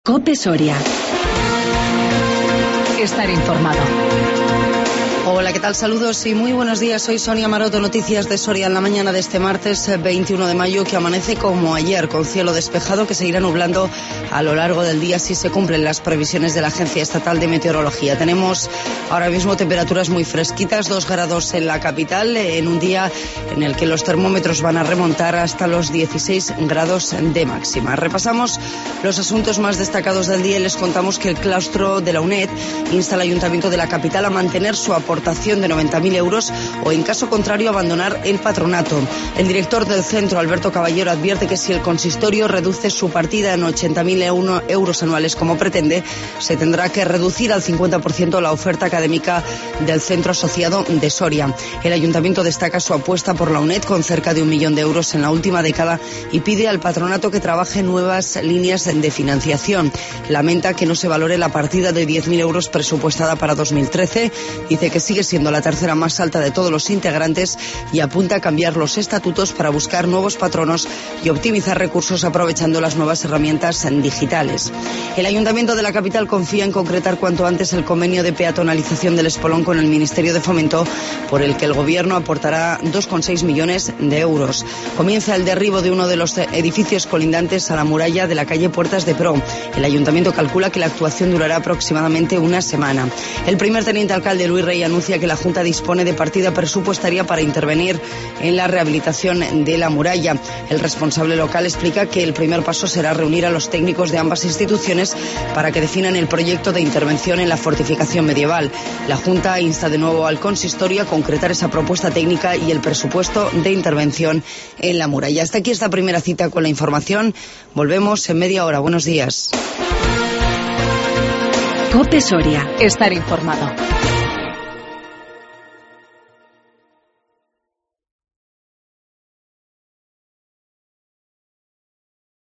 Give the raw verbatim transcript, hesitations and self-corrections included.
COPE Soria. Estar informado. Hola, ¿qué tal? Saludos y muy buenos días. Soy Sonia Maroto, noticias de Soria en la mañana de este martes veintiuno de mayo, que amanece como ayer, con cielo despejado que se irá nublando a lo largo del día si se cumplen las previsiones de la Agencia Estatal de Meteorología. Tenemos ahora mismo temperaturas muy fresquitas, dos grados en la capital, en un día en el que los termómetros van a remontar hasta los dieciséis grados de máxima. Repasamos los asuntos más destacados del día y les contamos que el claustro de la UNED insta al Ayuntamiento de la capital a mantener su aportación de noventa mil euros o, en caso contrario, abandonar el patronato. El director del centro, Alberto Caballero, advierte que si el consistorio reduce su partida en ochenta mil euros anuales como pretende, se tendrá que reducir al cincuenta por ciento la oferta académica del centro asociado de Soria. El ayuntamiento destaca su apuesta por la UNED con cerca de un millón de euros en la última década y pide al patronato que trabaje nuevas líneas de financiación. Lamenta que no se valore la partida de diez mil euros presupuestada para dos mil trece. Dice que sigue siendo la tercera más alta de todos los integrantes y apunta a cambiar los estatutos para buscar nuevos patronos y optimizar recursos aprovechando las nuevas herramientas digitales. El Ayuntamiento de la capital confía en concretar cuanto antes el convenio de peatonalización del Espolón con el Ministerio de Fomento, por el que el Gobierno aportará dos coma seis millones de euros. Comienza el derribo de uno de los edificios colindantes a la muralla de la calle Puertas de Pro. El Ayuntamiento calcula que la actuación durará aproximadamente una semana. El primer teniente alcalde, Luis Rey, anuncia que la Junta dispone de partida presupuestaria para intervenir en la rehabilitación de la muralla. El responsable local explica que el primer paso será reunir a los técnicos de ambas instituciones para que definan el proyecto de intervención en la fortificación medieval. La Junta insta de nuevo al consistorio a concretar esa propuesta técnica y el presupuesto de intervención en la muralla. Hasta aquí esta primera cita con la información. Volvemos en media hora. Buenos días. COPE Soria. Estar informado.